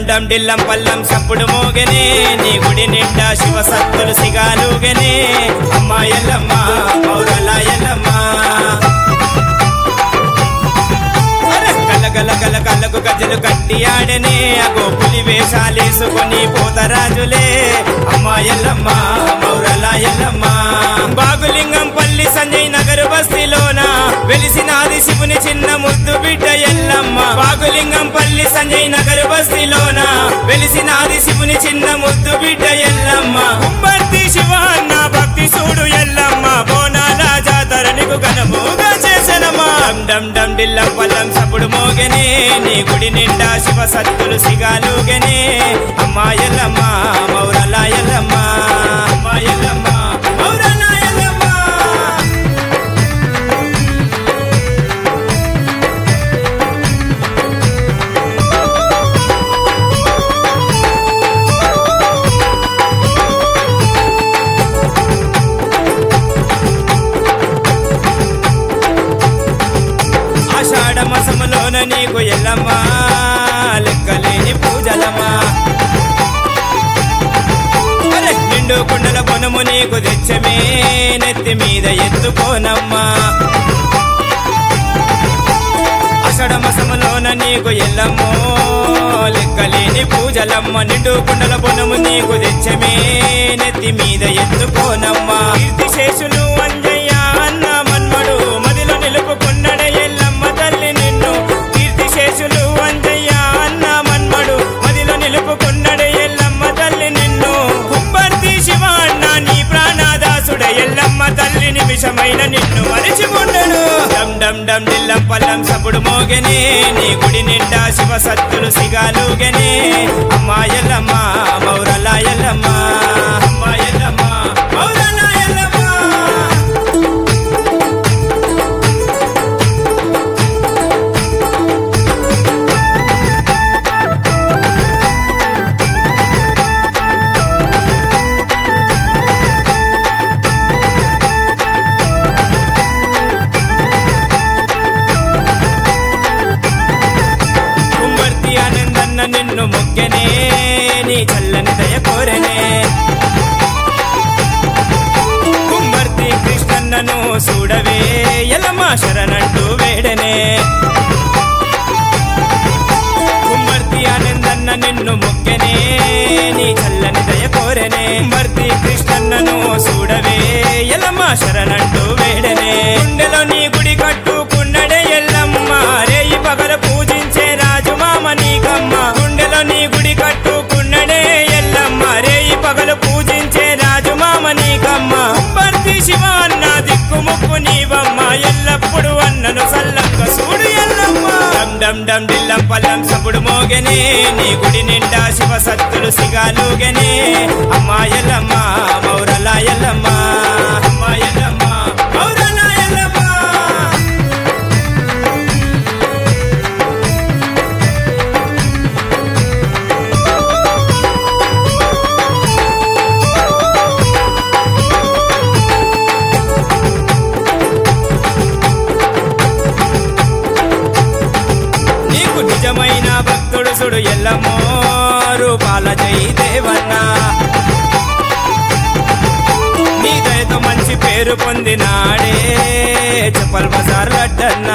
డం డిల్లం పల్లం సప్పుడు మోగనే నీ గుడి నిండా శివ సత్తులు సిగాలుగనే అమ్మా ఎల్లమ్మ మౌరల ఎల్లమ్మ గల గల కళ్ళకు గజలు కట్టి ఆడనే అగో పులి వేషాలేసుకొని పోతరాజులే అమ్మా ఎల్లమ్మ మౌరల ఎల్లమ్మ బాగులింగం పల్లి సంజయ్ నగర్ బస్తీలోన వెలిసినాది శివుని చిన్న ముద్దు బిడ్డ ఎల్లమ్మ బాగులింగం పల్లి సంజయ్ నగర్ బస్తీలోన వెలిసినాది శివుని చిన్న ముద్దు బిడ్డ ఎల్లమ్మ కుంభర్తి శివ అన్న భక్తి చూడు ఎల్లమ్మ బోనాల జాతర నీకు ఘనముగా చేసెనమ్మా డం డం డిల్లం పల్లం సప్పుడు మోగనే నీ గుడి నిండా శివ సత్తులు సిగాలుగనే అమ్మా ఎల్లమ్మ మౌరల ఎల్లమ్మ అమ్మా ఎల్లమ్మ మౌరల ఎల్లమ్మ ఆషాఢ మాసములోన నీకు ఎల్లమ్మ లెక్కలేని పూజలమ్మా నిండు కుండల పొనము నీకు తెచ్చమే నెత్తి మీద ఎత్తుకోనమ్మా ఆషాఢ మాసములోన నీకు ఎల్లమ్మో లెక్కలేని పూజలమ్మ నిండు కుండల పొనము నీకు తెచ్చమే నెత్తి మీద ఎత్తుకోనమ్మా కీర్తిశేషులు అంజయ్య అన్న మన్మడు మదిలో నిలుపుకున్నడ ఎల్లమ్మ తల్లి నిన్ను కీర్తిశేషులు అంజయ్య అన్న మన్మడు మదిలో నిలుపుకున్నడ ఎల్లమ్మ తల్లి నిన్ను కుంభర్తి శివ అన్న నీ ప్రాణదాసుడ ఎల్లమ్మ తల్లి నిమిషమైన నిన్ను మరిచిపోండను డం డం డం డిల్లం పల్లం సప్పుడు మోగనే నీ గుడి నిండా శివ సత్తులు సిగాలుగనే అమ్మా ఎల్లమ్మ మౌరల ఎల్లమ్మ అమ్మా ఎల్లమ్మ మౌరల ఎల్లమ్మ నిన్ను మొగ్గనే నీ చల్లని దయ కోరనే కుంభర్తి కృష్ణన్నను చూడవే ఎల్లమ్మ శరణంటూ వేడనే కుంభర్తి ఆనందన్న నిన్ను మొగ్గనే నీ చల్లని దయ కోరనే కుంభర్తి కృష్ణన్నను చూడవే ఎల్లమ్మ శరణంటూ వేడనే గుండెలో నీ గుడి కట్టుకున్నడే ఎల్లమ్మ రేయి పగల పూజించే రాజు మామ నీకమ్మ గుండెలో నీ గుడి కట్టుకున్నడే ఎల్లమ్మ రేయి పగలు పూజించే రాజు మామ నీకమ్మ భర్తి శివ అన్న దిక్కు ముక్కు నీవమ్మ ఎల్లప్పుడు అన్నను సల్లంగా చూడు ఎల్లమ్మ డం డం డం డిల్లం పల్లం సప్పుడు మోగనే నీ గుడి నిండా శివ సత్తులు సిగాలుగనే అమ్మా ఎల్లమ్మ మౌరల ఎల్లమ్మ అమ్మా ఎల్లమ్మ మౌరల ఎల్లమ్మ నిజమైన భక్తుడు సుడు ఎల్లమ్మో రూపాల జై దేవన్న నీ దయతో మంచి పేరు పొందినాడే చెప్పల్ బజార్ లడ్డన్న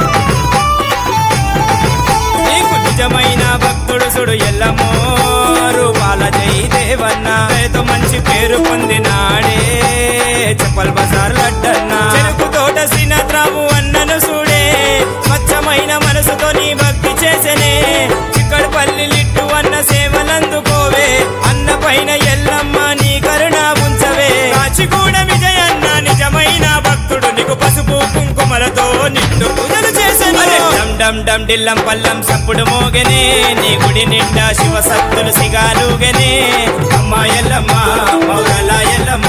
నీకు నిజమైన భక్తుడు సుడు ఎల్లమ్మో రూపాల జై దేవన్న దయతో మంచి పేరు పొందినాడే చెప్పల్ బజార్ లడ్డన్న చెరుకు తోట శ్రీనాథరావు అన్నను చూడే స్వచ్ఛమైన మనసుతో నీ భక్తి చేసనే చిక్కడపల్లి లిట్టు అన్న సేవలందుకోవే అన్న పైన ఎల్లమ్మ నీ కరుణ ఉంచవే కాచిగూడ విజయన్న నిజమైన భక్తుడు నీకు పసుపు కుంకుమలతో నిండు పూజలు చేసెను డం డం డం డిల్లం పల్లం సప్పుడు మోగనే నీ గుడి నిండా శివ సత్తులు సిగాలుగనే అమ్మా ఎల్లమ్మ మౌరల ఎల్లమ్మ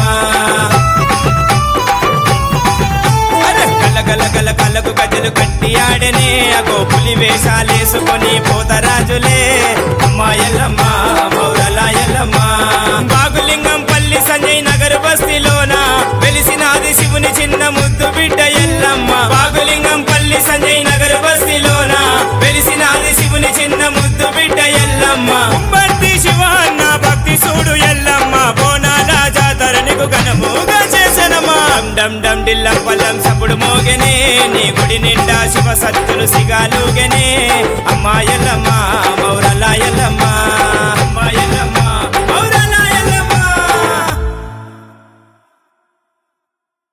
గల గల కళ్ళకు గజలు కట్టి ఆడనే అగో పులి వేషాలేసుకొని పోతరాజులే అమ్మా ఎల్లమ్మ మౌరల ఎల్లమ్మ బాగులింగం పల్లి సంజయ్ నగర్ బస్తీలోన వెలిసినాది శివుని చిన్న ముద్దు బిడ్డ ఎల్లమ్మ బాగులింగం పల్లి సంజయ్ నగర్ బస్తీలోన వెలిసినాది శివుని చిన్న ముద్దు బిడ్డ ఎల్లమ్మ ఘనముగా చేసనమా డమ్ డమ్ డిల్లం పల్లం సప్పుడు మోగెనే నీ గుడి నిండా శివ సత్తులు సిగాలుగెనే అమ్మా ఎల్లమ్మ